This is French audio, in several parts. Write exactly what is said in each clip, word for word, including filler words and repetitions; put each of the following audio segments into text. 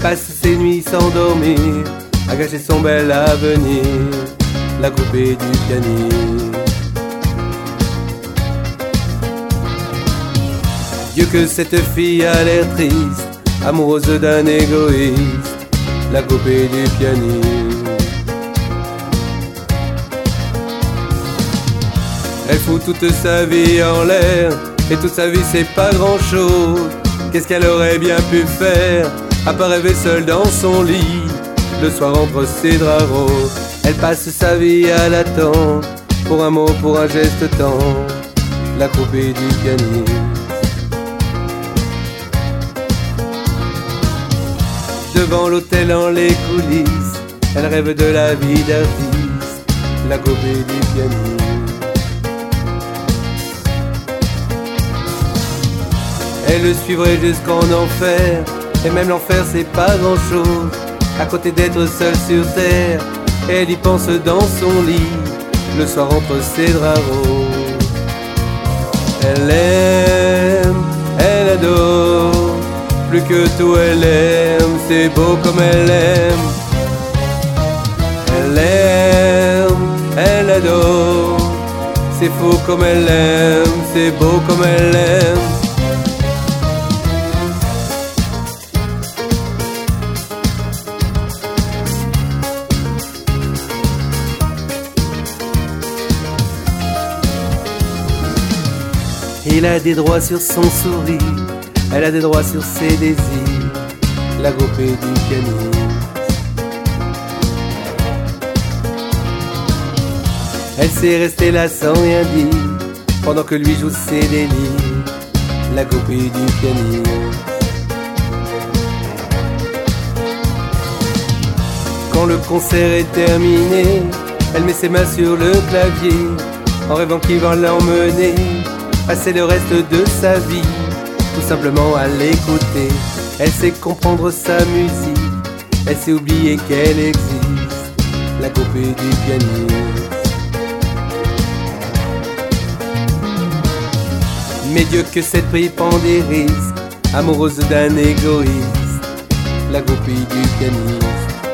passe ses nuits sans dormir, à gâcher son bel avenir, la groupée du pianiste. Dieu que cette fille a l'air triste, amoureuse d'un égoïste, la groupée du pianiste. Elle fout toute sa vie en l'air, et toute sa vie c'est pas grand chose. Qu'est-ce qu'elle aurait bien pu faire, à part rêver seule dans son lit, le soir entre ses draps roses. Elle passe sa vie à l'attendre, pour un mot, pour un geste tendre, la groupée du pianiste. Devant l'hôtel en les coulisses, elle rêve de la vie d'artiste, la groupée du pianiste. Elle le suivrait jusqu'en enfer, et même l'enfer c'est pas grand chose, à côté d'être seule sur terre, elle y pense dans son lit, le soir entre ses draps roses. Elle aime, elle adore, plus que tout elle aime, c'est beau comme elle aime. Elle aime, elle adore, c'est fou comme elle aime, c'est beau comme elle aime. Il a des droits sur son sourire, elle a des droits sur ses désirs, la groupée du pianiste. Elle s'est restée là sans rien dire, pendant que lui joue ses délires, la groupée du pianiste. Quand le concert est terminé, elle met ses mains sur le clavier, en rêvant qu'il va l'emmener, passer le reste de sa vie, tout simplement à l'écouter. Elle sait comprendre sa musique, elle sait oublier qu'elle existe, la groupée du pianiste. Mais Dieu que cette pipe prend des risques, amoureuse d'un égoïste, la groupée du pianiste.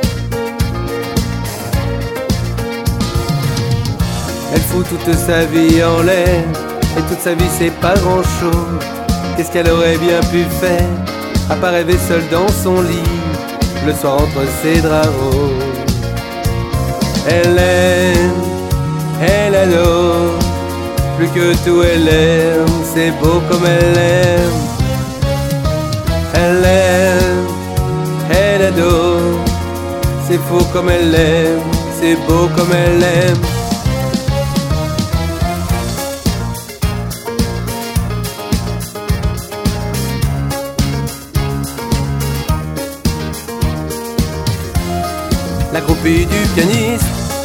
Elle fout toute sa vie en l'air, et toute sa vie c'est pas grand chose. Qu'est-ce qu'elle aurait bien pu faire, à part rêver seule dans son lit, le soir entre ses draps roses. Elle aime, elle adore, plus que tout elle aime, c'est beau comme elle aime. Elle aime, elle adore, c'est fou comme elle aime, c'est beau comme elle aime. La groupée du pianiste.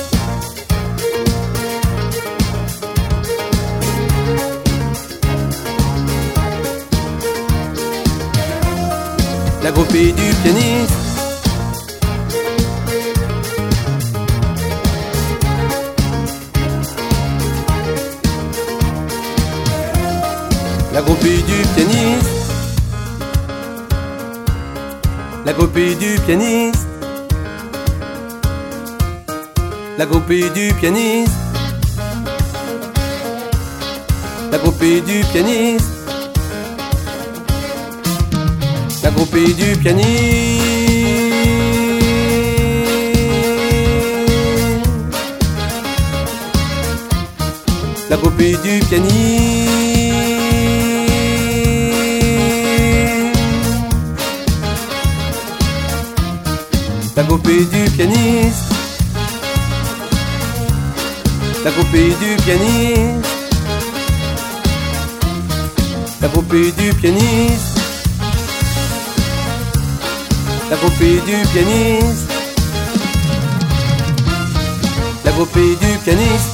La groupée du pianiste. La groupée du pianiste. La groupée du pianiste. La groupée du pianiste. La groupée du pianiste. La groupée du pianiste. La groupée du pianiste. La groupée du pianiste. La groupée du pianiste. La groupée du pianiste. La groupée du pianiste. La groupée du pianiste.